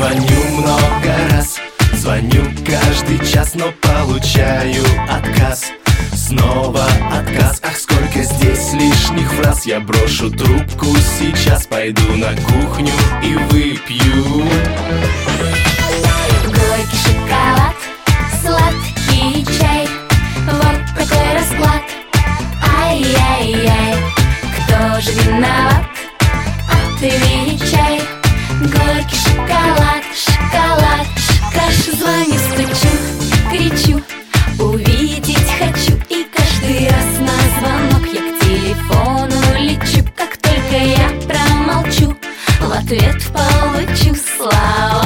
звоню много раз, звоню каждый час, но получаю отказ. Снова отказ, ах, сколько здесь лишних фраз. Я брошу трубку сейчас, пойду на кухню и выпью.